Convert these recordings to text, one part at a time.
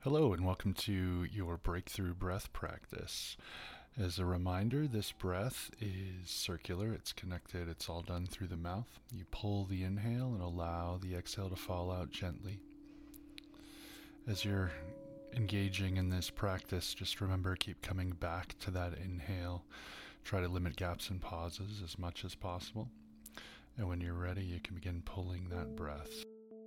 Hello, and welcome to your breakthrough breath practice. As a reminder, this breath is circular, it's connected, it's all done through the mouth. You pull the inhale and allow the exhale to fall out gently. As you're engaging in this practice, just remember, keep coming back to that inhale. Try to limit gaps and pauses as much as possible. And when you're ready, you can begin pulling that breath.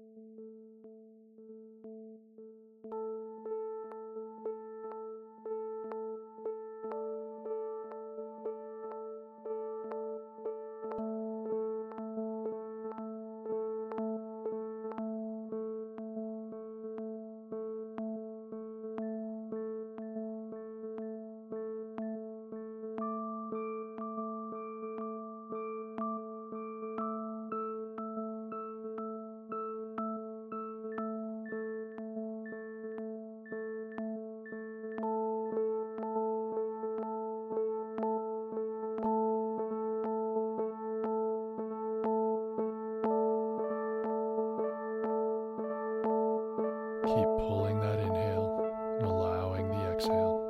Keep pulling that inhale and allowing the exhale.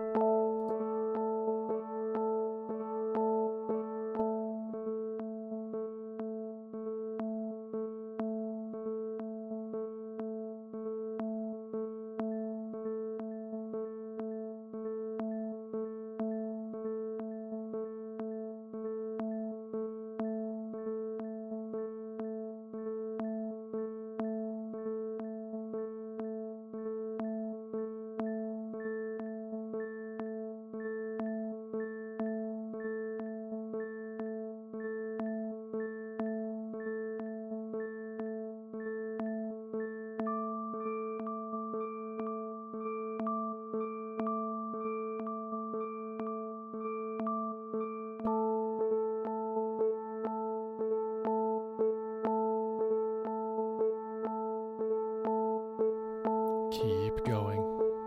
Keep going.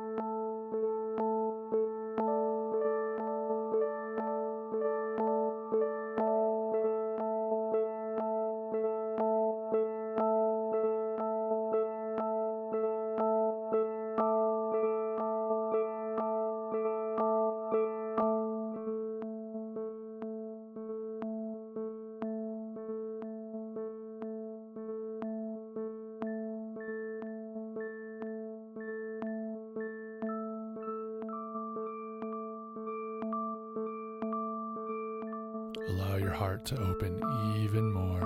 Allow your heart to open even more.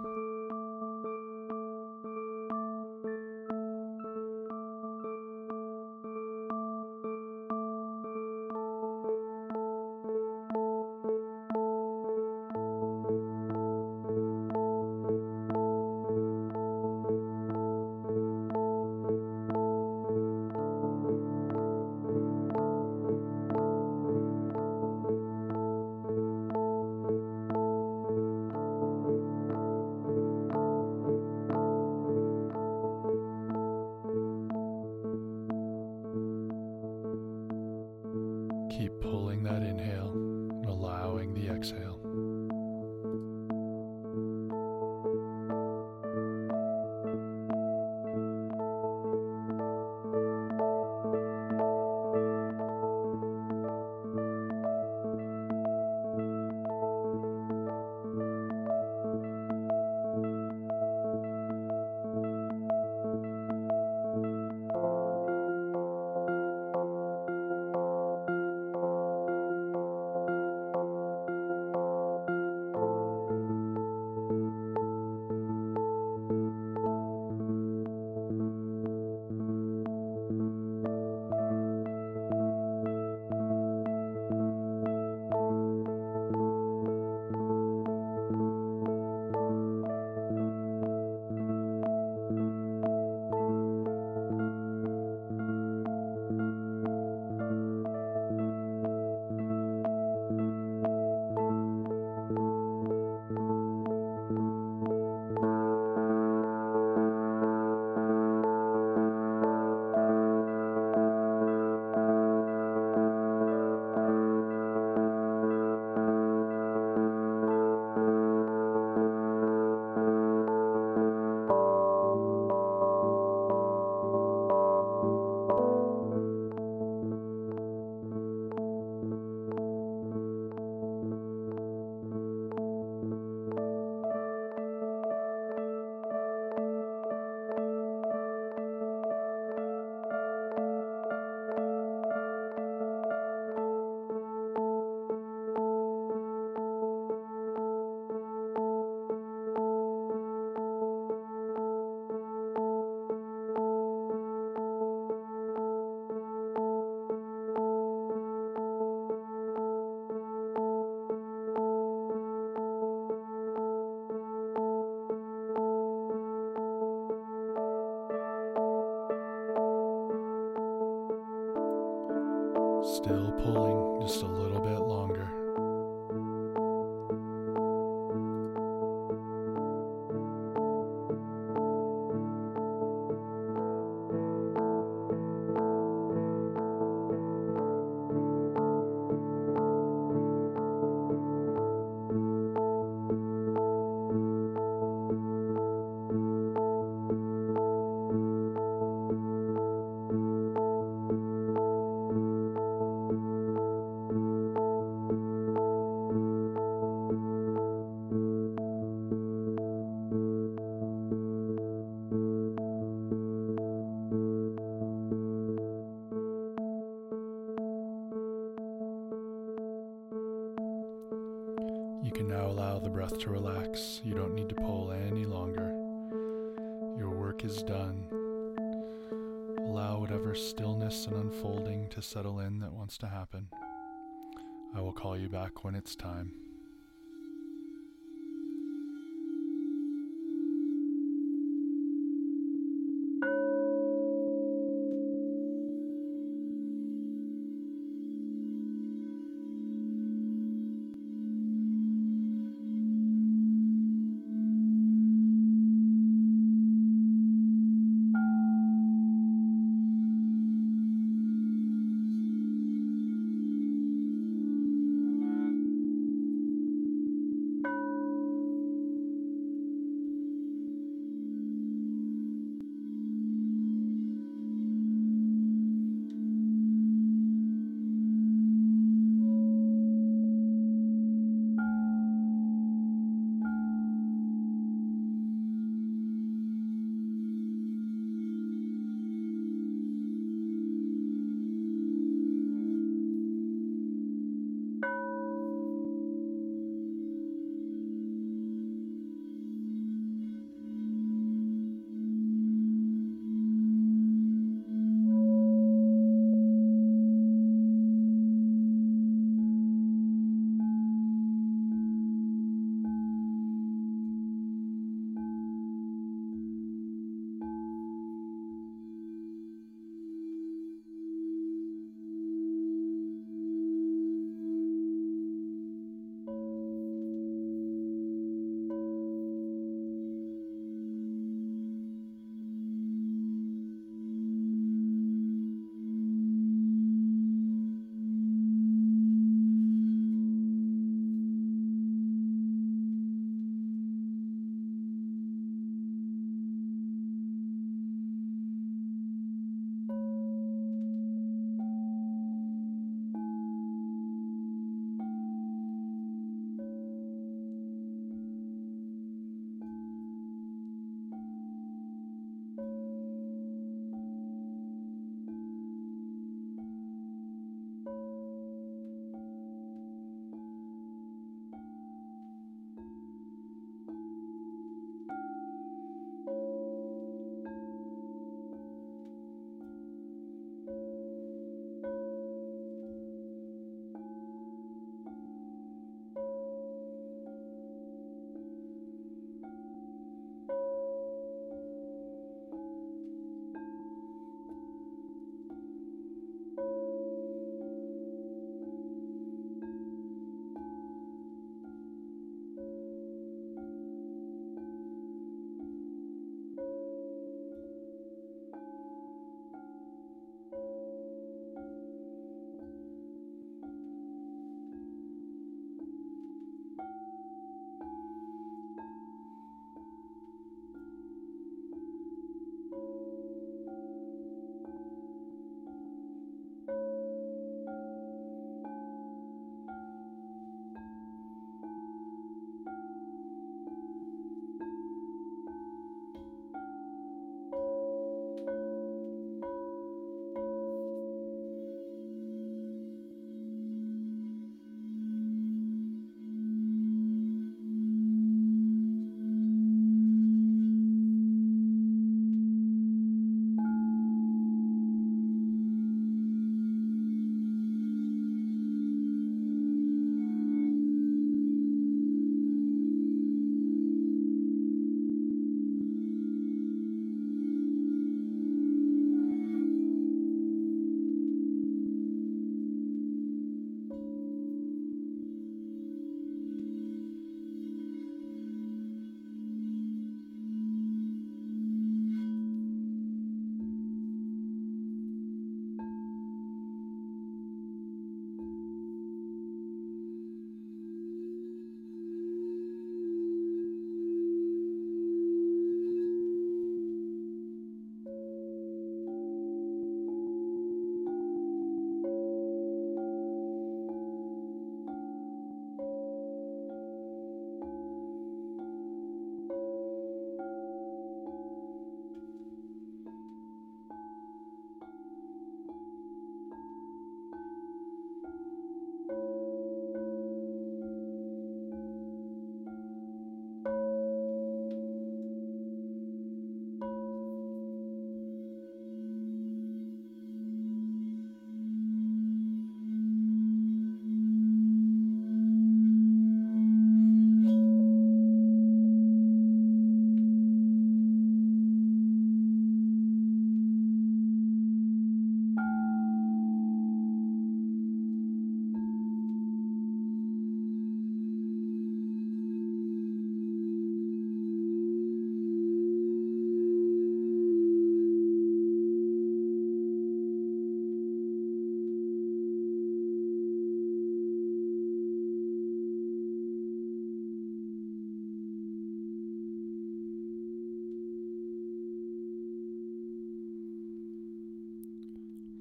Keep pulling that inhale and allowing the exhale. Still pulling just a little bit longer. You can now allow the breath to relax. You don't need to pull any longer. Your work is done. Allow whatever stillness and unfolding to settle in that wants to happen. I will call you back when it's time.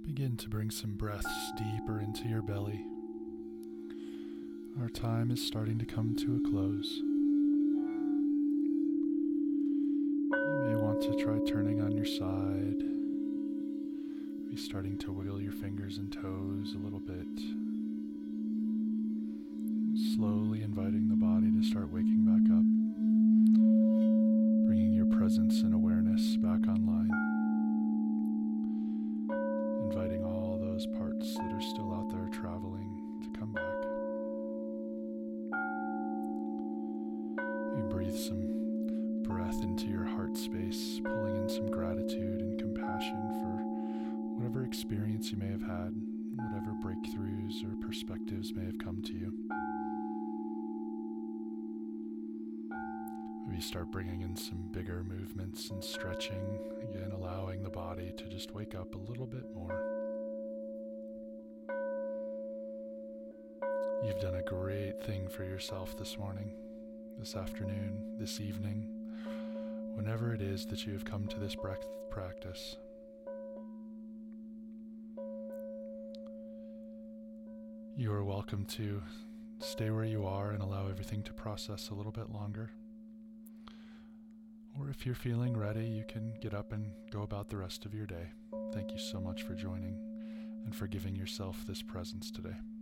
Begin to bring some breaths deeper into your belly. Our time is starting to come to a close. You may want to try turning on your side. Maybe starting to wiggle your fingers and toes a little bit. Slowly inviting the body to start waking back up. Bringing your presence and awareness back online. Inviting all those parts that are still out there traveling to come back. You breathe some breath into your heart space, pulling in some gratitude and compassion for whatever experience you may have had, whatever breakthroughs or perspectives may have come to you. Maybe start bringing in some bigger movements and stretching, again allowing the body to just wake up a little bit more. You've done a great thing for yourself this morning, this afternoon, this evening, whenever it is that you have come to this breath practice. You are welcome to stay where you are and allow everything to process a little bit longer. Or if you're feeling ready, you can get up and go about the rest of your day. Thank you so much for joining and for giving yourself this presence today.